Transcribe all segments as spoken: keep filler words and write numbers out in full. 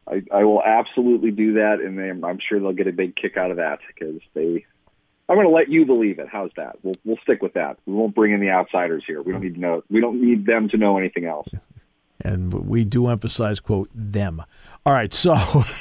I, I will absolutely do that, and they, I'm sure they'll get a big kick out of that because they. I'm going to let you believe it. How's that? We'll we'll stick with that. We won't bring in the outsiders here. We don't need to know. We don't need them to know anything else. And we do emphasize, quote, them. All right, so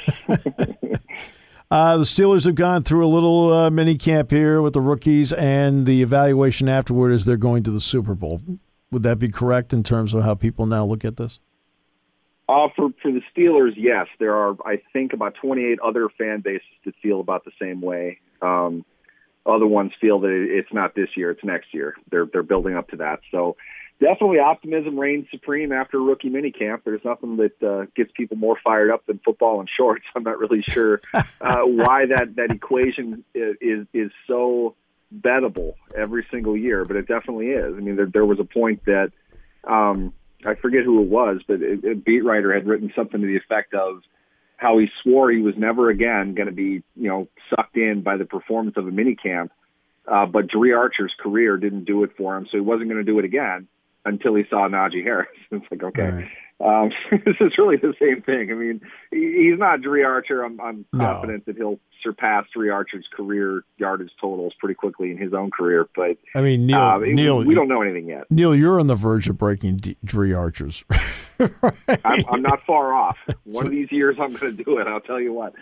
uh, the Steelers have gone through a little uh, mini camp here with the rookies, and the evaluation afterward is they're going to the Super Bowl. Would that be correct in terms of how people now look at this? Uh, for, for the Steelers, yes. There are, I think, about twenty-eight other fan bases that feel about the same way. Um, other ones feel that it's not this year, it's next year. They're they're building up to that. So definitely optimism reigns supreme after rookie minicamp. There's nothing that uh, gets people more fired up than football and shorts. I'm not really sure uh, why that, that equation is is so bettable every single year, but it definitely is. I mean, there, there was a point that um, I forget who it was, but a, a beat writer had written something to the effect of how he swore he was never again going to be, you know, sucked in by the performance of a minicamp. Uh, but Jerry Archer's career didn't do it for him, so he wasn't going to do it again until he saw Najee Harris. It's like, okay, right. um, this is really the same thing. I mean, he, he's not Jerry Archer. I'm, I'm confident no. that he'll surpass Jerry Archer's career yardage totals pretty quickly in his own career. But I mean, Neil, uh, Neil we don't know anything yet. Neil, you're on the verge of breaking D- Jerry Archer's. right? I'm, I'm not far off. One of these years, I'm going to do it. I'll tell you what.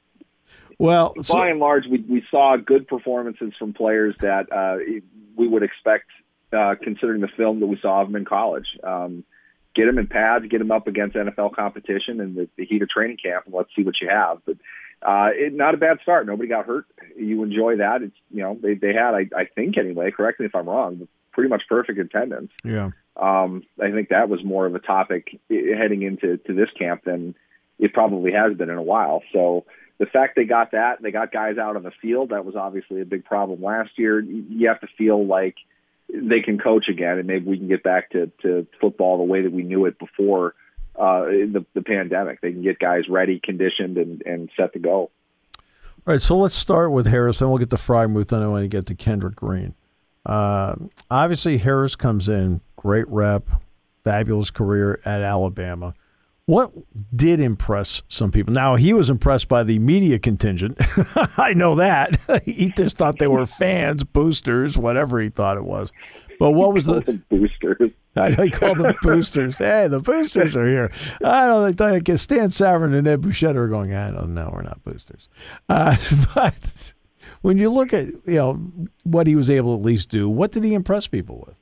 Well, by so, and large, we we saw good performances from players that uh, we would expect, uh, considering the film that we saw of them in college. Um, get them in pads, get them up against N F L competition and the, the heat of training camp, and let's see what you have. But uh, it, not a bad start. Nobody got hurt. You enjoy that. It's you know they they had I, I think anyway. Correct me if I'm wrong. But pretty much perfect attendance. Yeah. Um, I think that was more of a topic heading into to this camp than it probably has been in a while. So. The fact they got that, they got guys out on the field, that was obviously a big problem last year. You have to feel like they can coach again, and maybe we can get back to, to football the way that we knew it before uh, the, the pandemic. They can get guys ready, conditioned, and, and set to go. All right, so let's start with Harris, then we'll get to Freiermuth, then I want to get to Kendrick Green. Uh, obviously, Harris comes in, great rep, fabulous career at Alabama. What did impress some people? Now, he was impressed by the media contingent. I know that. He just thought they were fans, boosters, whatever he thought it was. But what was the boosters? I, I call them boosters. Hey, the boosters are here. I don't think Stan Savran and Ed Bouchette are going, I don't know, we're not boosters. Uh, but when you look at you know what he was able to at least do, what did he impress people with?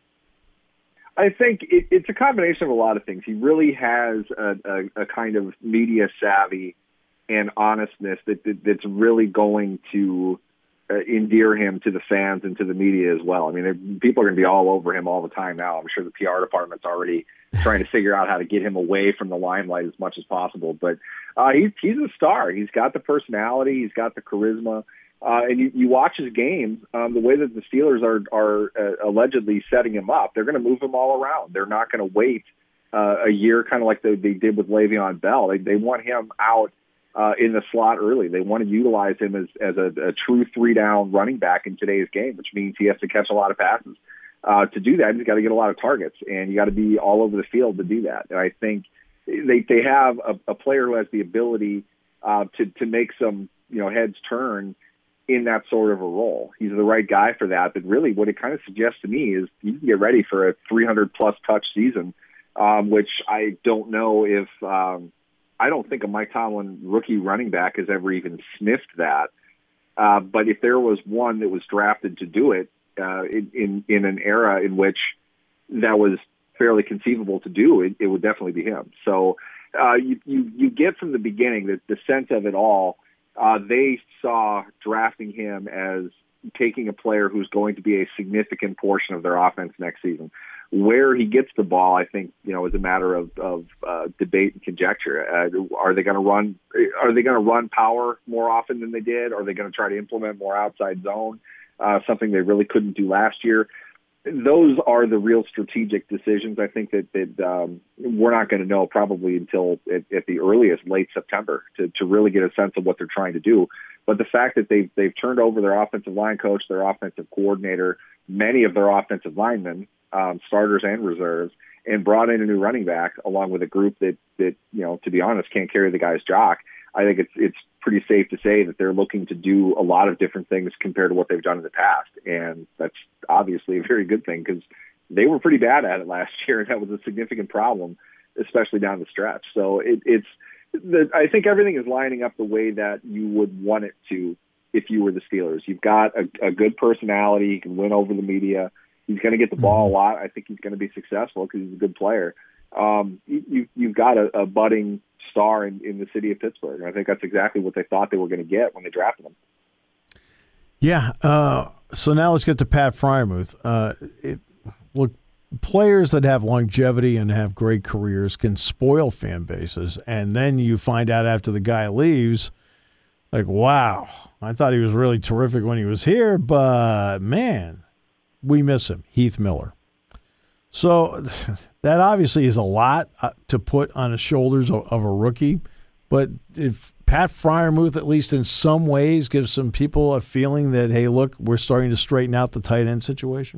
I think it, it's a combination of a lot of things. He really has a, a, a kind of media savvy and honestness that, that that's really going to uh, endear him to the fans and to the media as well. I mean, people are going to be all over him all the time now. I'm sure the P R department's already trying to figure out how to get him away from the limelight as much as possible. But uh, he's he's a star. He's got the personality. He's got the charisma. Uh, and you, you watch his games, um, the way that the Steelers are, are uh, allegedly setting him up, they're going to move him all around. They're not going to wait uh, a year, kind of like they, they did with Le'Veon Bell. They, they want him out uh, in the slot early. They want to utilize him as, as a, a true three-down running back in today's game, which means he has to catch a lot of passes. Uh, to do that, he's got to get a lot of targets, and you got to be all over the field to do that. And I think they they have a, a player who has the ability uh, to to make some you know heads turn in that sort of a role. He's the right guy for that. But really what it kind of suggests to me is you can get ready for a three hundred plus touch season, um, which I don't know if um, I don't think a Mike Tomlin rookie running back has ever even sniffed that. Uh, but if there was one that was drafted to do it uh, in, in, in an era in which that was fairly conceivable to do, it, it would definitely be him. So uh, you, you, you get from the beginning that the sense of it all. Uh, they saw drafting him as taking a player who's going to be a significant portion of their offense next season. Where he gets the ball, I think, you know, is a matter of, of uh, debate and conjecture. Uh, are they going to run? Are they going to run power more often than they did? Are they going to try to implement more outside zone? Uh, something they really couldn't do last year. Those are the real strategic decisions. I think that, that um, we're not going to know probably until at, at the earliest late September to, to really get a sense of what they're trying to do. But the fact that they've, they've turned over their offensive line coach, their offensive coordinator, many of their offensive linemen, um, starters and reserves, and brought in a new running back along with a group that, that, you know, to be honest, can't carry the guy's jock. I think it's, it's pretty safe to say that they're looking to do a lot of different things compared to what they've done in the past. And that's obviously a very good thing because they were pretty bad at it last year. And that was a significant problem, especially down the stretch. So it, it's, the, I think everything is lining up the way that you would want it to if you were the Steelers. You've got a, a good personality. You can win over the media. He's going to get the ball a lot. I think he's going to be successful because he's a good player. Um, you, you've got a, a budding star in, in the city of Pittsburgh. And I think that's exactly what they thought they were going to get when they drafted him. Yeah. Uh, so now let's get to Pat Freiermuth. Uh, it, look, players that have longevity and have great careers can spoil fan bases. And then you find out after the guy leaves, like, wow, I thought he was really terrific when he was here, but man, we miss him. Heath Miller. So that obviously is a lot uh, to put on the shoulders of, of a rookie. But if Pat Freiermuth, at least in some ways, gives some people a feeling that, hey, look, we're starting to straighten out the tight end situation?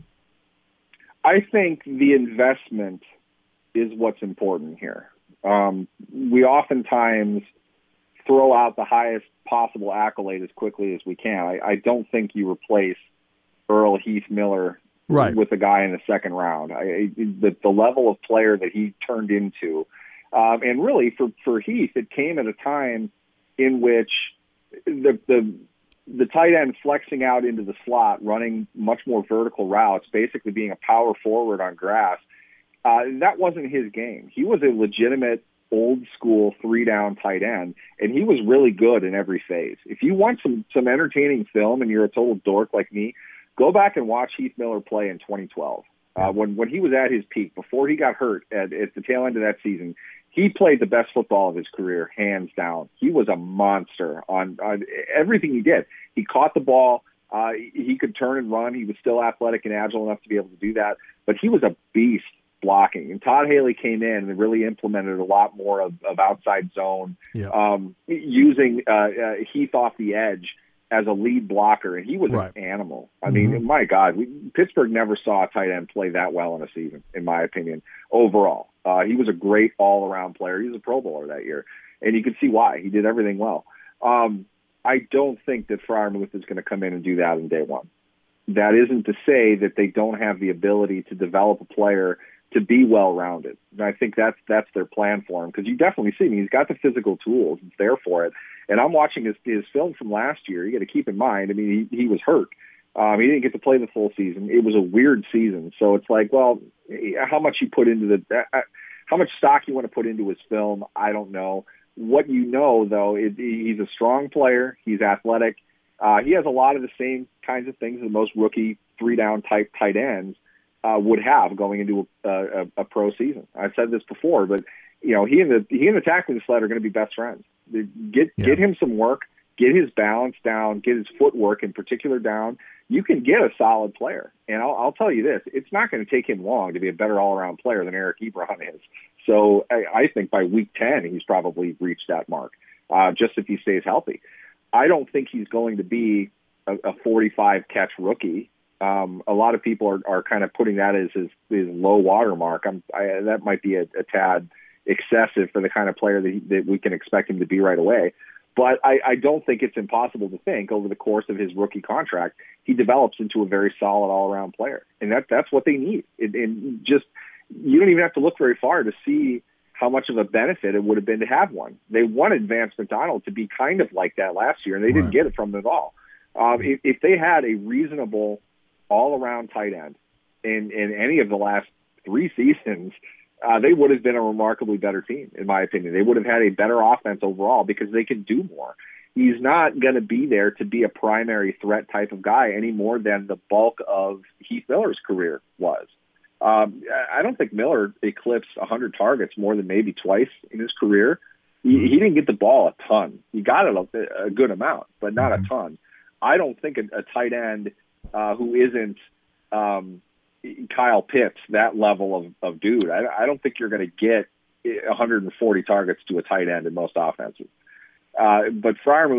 I think the investment is what's important here. Um, we oftentimes throw out the highest possible accolade as quickly as we can. I, I don't think you replace Earl Heath Miller right. with a guy in the second round. I, the, the level of player that he turned into, um, and really for, for Heath, it came at a time in which the, the the tight end flexing out into the slot, running much more vertical routes, basically being a power forward on grass, uh, that wasn't his game. He was a legitimate old school three down tight end, and he was really good in every phase. If you want some some entertaining film and you're a total dork like me, go back and watch Heath Miller play in twenty twelve. Uh, when when he was at his peak, before he got hurt at, at the tail end of that season, he played the best football of his career, hands down. He was a monster on, on everything he did. He caught the ball. Uh, he could turn and run. He was still athletic and agile enough to be able to do that. But he was a beast blocking. And Todd Haley came in and really implemented a lot more of, of outside zone, yeah. um, using uh, uh, Heath off the edge as a lead blocker, and he was right. an animal. I mm-hmm. mean, my God, we, Pittsburgh never saw a tight end play that well in a season, in my opinion, overall. Uh, he was a great all-around player. He was a Pro Bowler that year, and you could see why. He did everything well. Um, I don't think that Freiermuth is going to come in and do that in day one. That isn't to say that they don't have the ability to develop a player to be well-rounded. And I think that's that's their plan for him, because you definitely see him. He's got the physical tools. It's there for it. And I'm watching his, his film from last year. You got to keep in mind, I mean, he, he was hurt. Um, he didn't get to play the full season. It was a weird season. So it's like, well, how much you put into the uh, – how much stock you want to put into his film, I don't know. What you know, though, is he's a strong player. He's athletic. Uh, he has a lot of the same kinds of things that most rookie three-down type tight ends uh, would have going into a, a, a pro season. I've said this before, but you know, he and the he and the tackling sled are going to be best friends. Get yeah. get him some work, get his balance down, get his footwork in particular down. You can get a solid player. And I'll, I'll tell you this, it's not going to take him long to be a better all-around player than Eric Ebron is. So I, I think by week ten, he's probably reached that mark, uh, just if he stays healthy. I don't think he's going to be a, a forty-five catch rookie. Um, a lot of people are, are kind of putting that as his, his low water mark. I'm, I, that might be a, a tad excessive for the kind of player that, he, that we can expect him to be right away. But I, I don't think it's impossible to think over the course of his rookie contract, he develops into a very solid all-around player. And that that's what they need. It, and just you don't even have to look very far to see how much of a benefit it would have been to have one. They wanted Vance McDonald to be kind of like that last year, and they right. didn't get it from him at all. Um, if, if they had a reasonable all-around tight end in, in any of the last three seasons, uh, they would have been a remarkably better team, in my opinion. They would have had a better offense overall because they could do more. He's not going to be there to be a primary threat type of guy any more than the bulk of Heath Miller's career was. Um, I don't think Miller eclipsed one hundred targets more than maybe twice in his career. He, he didn't get the ball a ton. He got it a, a good amount, but not mm-hmm. a ton. I don't think a, a tight end uh, who isn't um, Kyle Pitts, that level of, of dude, I, I don't think you're going to get one hundred forty targets to a tight end in most offenses. Uh, but Freiermuth,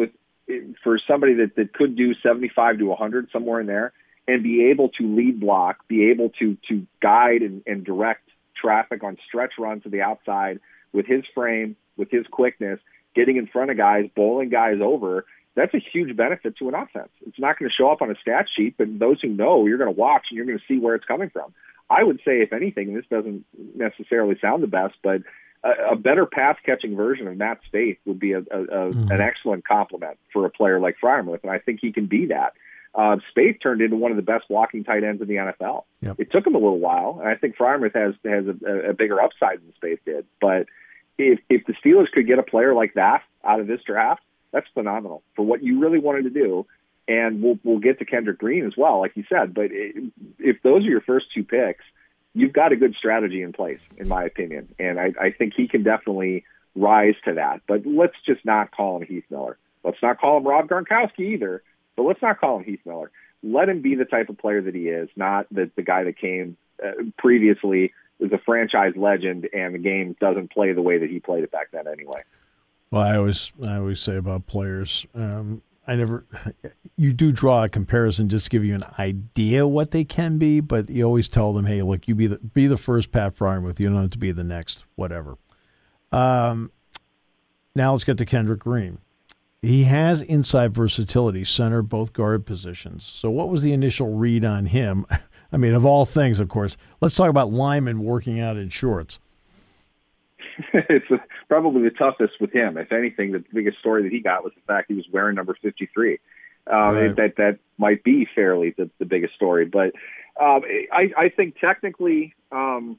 for somebody that, that could do seventy-five to one hundred, somewhere in there, and be able to lead block, be able to to guide and, and direct traffic on stretch runs to the outside with his frame, with his quickness, getting in front of guys, bowling guys over, that's a huge benefit to an offense. It's not going to show up on a stat sheet, but those who know, you're going to watch and you're going to see where it's coming from. I would say, if anything, and this doesn't necessarily sound the best, but a, a better pass-catching version of Matt Spaeth would be a, a, a, mm-hmm. an excellent compliment for a player like Freiermuth, and I think he can be that. Uh, Spaeth turned into one of the best blocking tight ends in the N F L. Yep. It took him a little while, and I think Freiermuth has has a, a bigger upside than Spaeth did. But if if the Steelers could get a player like that out of this draft, that's phenomenal for what you really wanted to do. And we'll we'll get to Kendrick Green as well, like you said. But if those are your first two picks, you've got a good strategy in place, in my opinion. And I, I think he can definitely rise to that. But let's just not call him Heath Miller. Let's not call him Rob Gronkowski either. But let's not call him Heath Miller. Let him be the type of player that he is, not the, the guy that came uh, previously was a franchise legend, and the game doesn't play the way that he played it back then anyway. Well, I always I always say about players, um, I never. You do draw a comparison just to give you an idea what they can be, but you always tell them, "Hey, look, you be the be the first Pat Freiermuth. You don't have to be the next, whatever." Um, now let's get to Kendrick Green. He has inside versatility, center, both guard positions. So, what was the initial read on him? I mean, of all things, of course. Let's talk about linemen working out in shorts. It's probably the toughest with him. If anything, the biggest story that he got was the fact he was wearing number fifty-three. Uh, right. That that might be fairly the, the biggest story. But um, I, I think technically um,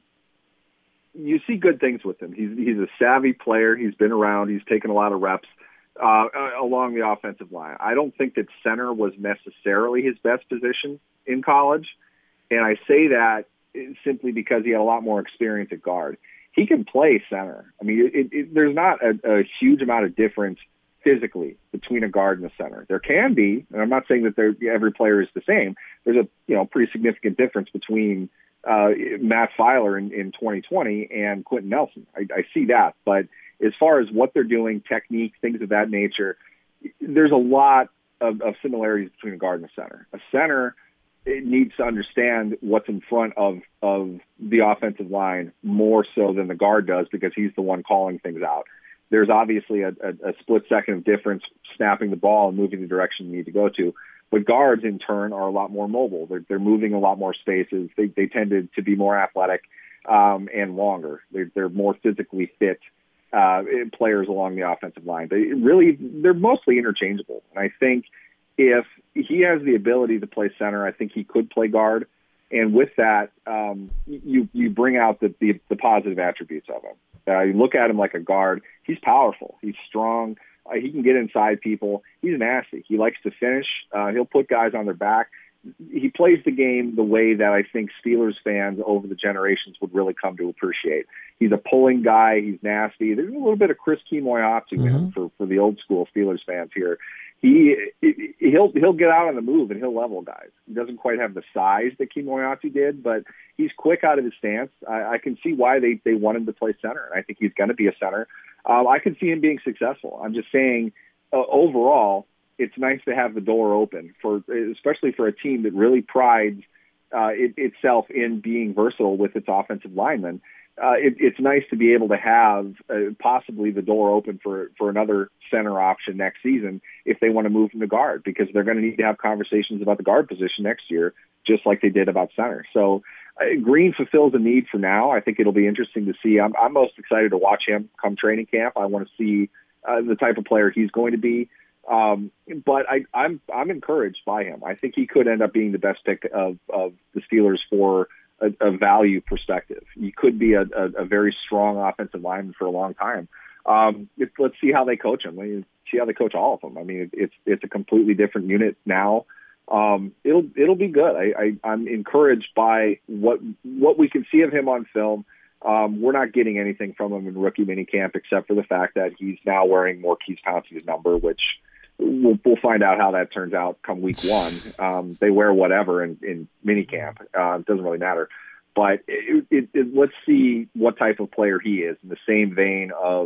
you see good things with him. He's he's a savvy player. He's been around. He's taken a lot of reps uh, along the offensive line. I don't think that center was necessarily his best position in college. And I say that simply because he had a lot more experience at guard. He can play center. I mean, it, it, there's not a, a huge amount of difference physically between a guard and a center. There can be, and I'm not saying that every player is the same. There's a you know pretty significant difference between uh, Matt Filer in, in twenty twenty and Quentin Nelson. I, I see that. But as far as what they're doing, technique, things of that nature, there's a lot of, of similarities between a guard and a center. A center it needs to understand what's in front of, of the offensive line more so than the guard does because he's the one calling things out. There's obviously a, a, a split second of difference snapping the ball and moving the direction you need to go to. But guards, in turn, are a lot more mobile. They're, they're moving a lot more spaces. They, they tend to, to be more athletic um, and longer. They're, they're more physically fit uh, players along the offensive line. But really, they're mostly interchangeable. And I think if he has the ability to play center, I think he could play guard. And with that, um, you you bring out the, the, the positive attributes of him. Uh, you look at him like a guard. He's powerful. He's strong. Uh, he can get inside people. He's nasty. He likes to finish. Uh, he'll put guys on their back. He plays the game the way that I think Steelers fans over the generations would really come to appreciate. He's a pulling guy. He's nasty. There's a little bit of Chris Kemoeatu in him for, for the old school Steelers fans here. He he'll he'll get out on the move and he'll level guys. He doesn't quite have the size that Kemoeatu did, but he's quick out of his stance. I, I can see why they they want him to play center, and I think he's going to be a center. Um, I can see him being successful. I'm just saying, uh, overall, it's nice to have the door open for, especially for a team that really prides uh, it, itself in being versatile with its offensive linemen. Uh, it, it's nice to be able to have uh, possibly the door open for, for another center option next season if they want to move from the guard, because they're going to need to have conversations about the guard position next year, just like they did about center. So uh, Green fulfills a need for now. I think it'll be interesting to see. I'm, I'm most excited to watch him come training camp. I want to see uh, the type of player he's going to be. Um, but I, I'm I'm encouraged by him. I think he could end up being the best pick of, of the Steelers for a, a value perspective. He could be a, a, a very strong offensive lineman for a long time. Um, it, let's see how they coach him. I mean, see how they coach all of them. I mean, it's it's a completely different unit now. Um, it'll it'll be good. I, I, I'm encouraged by what what we can see of him on film. Um, we're not getting anything from him in rookie minicamp except for the fact that he's now wearing Maurkice Pouncey's number, which We'll, we'll find out how that turns out come week one. Um, they wear whatever in, in minicamp. Uh, it doesn't really matter. But it, it, it, let's see what type of player he is in the same vein of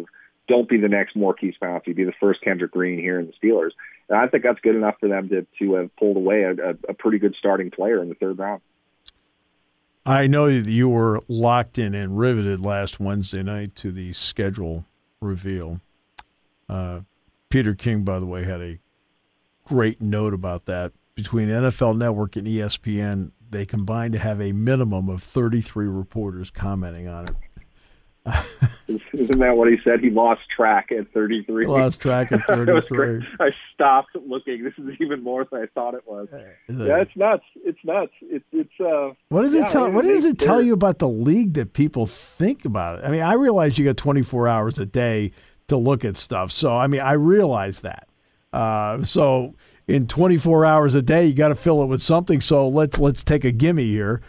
don't be the next Maurkice Pouncey, be the first Kendrick Green here in the Steelers. And I think that's good enough for them to to have pulled away a, a, a pretty good starting player in the third round. I know that you were locked in and riveted last Wednesday night to the schedule reveal. Uh, Peter King, by the way, had a great note about that. Between N F L Network and E S P N, they combined to have a minimum of thirty-three reporters commenting on it. Isn't that what he said? He lost track at thirty-three. Lost track at thirty-three. I stopped looking. This is even more than I thought it was. Yeah, it's nuts. It's nuts. It's it's. Uh, what does yeah, it tell? It, what does it tell there. you about the league that people think about it? I mean, I realize you got twenty-four hours a day to look at stuff. So I mean, I realize that. Uh, so in twenty-four hours a day, you got to fill it with something. So let's let's take a gimme here.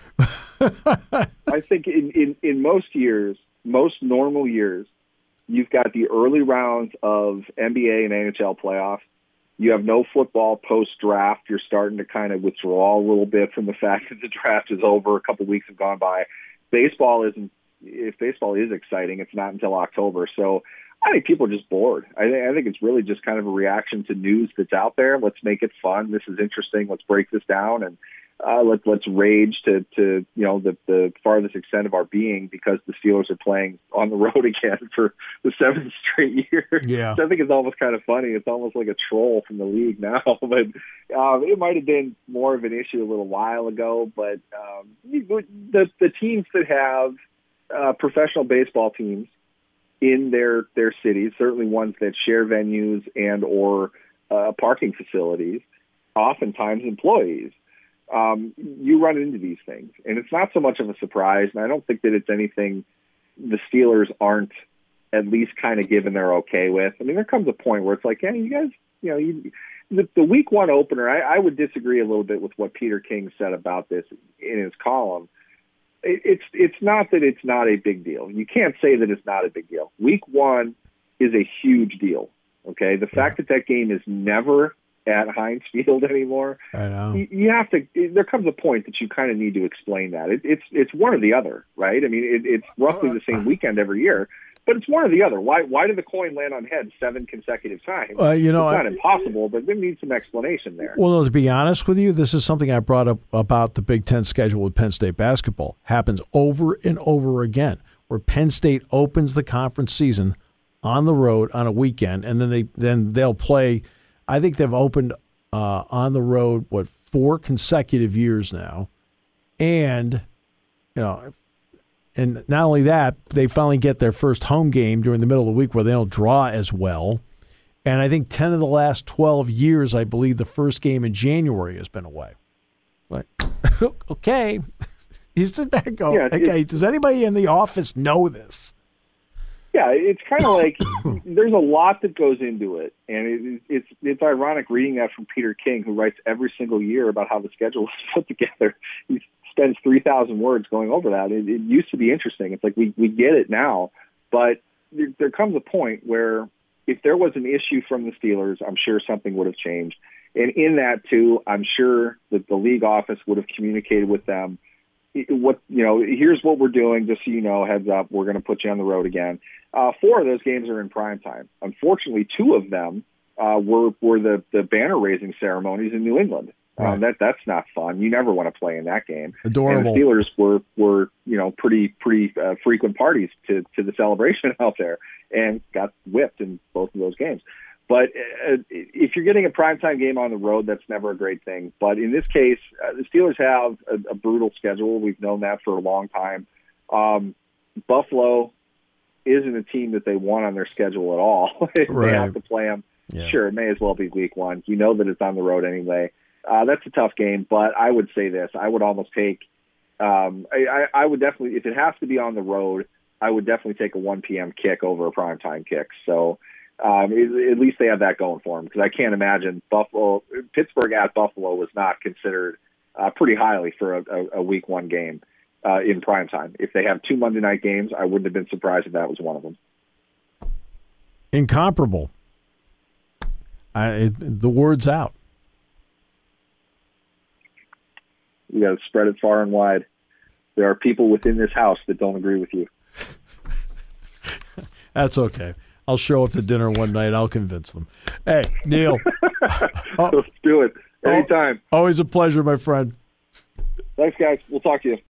I think in, in in most years. Most normal years, you've got the early rounds of N B A and N H L playoffs. You have no football post-draft. You're starting to kind of withdraw a little bit from the fact that the draft is over. A couple weeks have gone by. Baseball isn't. If baseball is exciting, it's not until October. So I think people are just bored. I, th- I think it's really just kind of a reaction to news that's out there. Let's make it fun. This is interesting. Let's break this down and uh, let's let's rage to to you know the the farthest extent of our being because the Steelers are playing on the road again for the seventh straight year. Yeah, so I think it's almost kind of funny. It's almost like a troll from the league now, but um, it might have been more of an issue a little while ago. But um, the the teams that have uh, professional baseball teams in their, their cities, certainly ones that share venues and or uh, parking facilities, oftentimes employees. Um, you run into these things, and it's not so much of a surprise, and I don't think that it's anything the Steelers aren't at least kind of given their okay with. I mean, there comes a point where it's like, hey, you guys, you know, you, the, the week one opener, I, I would disagree a little bit with what Peter King said about this in his column. It's it's not that it's not a big deal. You can't say that it's not a big deal. Week one is a huge deal, okay? The fact that that game is never at Heinz Field anymore, I know. You, you have to – there comes a point that you kind of need to explain that. It, it's it's one or the other, right? I mean, it, it's roughly the same weekend every year, but it's one or the other. Why why did the coin land on heads seven consecutive times? Uh, you know, it's not I, impossible, but there needs some explanation there. Well, no, to be honest with you, this is something I brought up about the Big Ten schedule with Penn State basketball. Happens over and over again, where Penn State opens the conference season on the road on a weekend, and then they then they'll play. I think they've opened uh, on the road what four consecutive years now, and you know. And not only that, they finally get their first home game during the middle of the week where they don't draw as well. And I think ten of the last twelve years, I believe the first game in January has been away. Like, okay. You sit back and go, yeah, okay, does anybody in the office know this? Yeah, it's kind of like there's a lot that goes into it. And it, it's it's ironic reading that from Peter King, who writes every single year about how the schedule is put together. He's spends three thousand words going over that. It, it used to be interesting. It's like we, we get it now, but there, there comes a point where if there was an issue from the Steelers, I'm sure something would have changed. And in that, too, I'm sure that the league office would have communicated with them. What you know, here's what we're doing, just so you know, heads up, we're going to put you on the road again. Uh, four of those games are in prime time. Unfortunately, two of them uh, were, were the, the banner-raising ceremonies in New England. Right. Um, that that's not fun. You never want to play in that game. Adorable. And the Steelers were were you know pretty pretty uh, frequent parties to to the celebration out there, and got whipped in both of those games. But uh, if you're getting a primetime game on the road, that's never a great thing. But in this case, uh, the Steelers have a, a brutal schedule. We've known that for a long time. Um, Buffalo isn't a team that they want on their schedule at all. If right. they have to play them, yeah. Sure, it may as well be week one. You know that it's on the road anyway. Uh, that's a tough game, but I would say this. I would almost take um, – I, I would definitely – if it has to be on the road, I would definitely take a one p.m. kick over a primetime kick. So um, it, at least they have that going for them because I can't imagine Buffalo – Pittsburgh at Buffalo was not considered uh, pretty highly for a, a, a week one game uh, in primetime. If they have two Monday night games, I wouldn't have been surprised if that was one of them. Incomparable. I, it, the word's out. You got to spread it far and wide. There are people within this house that don't agree with you. That's okay. I'll show up to dinner one night. I'll convince them. Hey, Neil. oh, Let's do it. Anytime. Always a pleasure, my friend. Thanks, guys. We'll talk to you.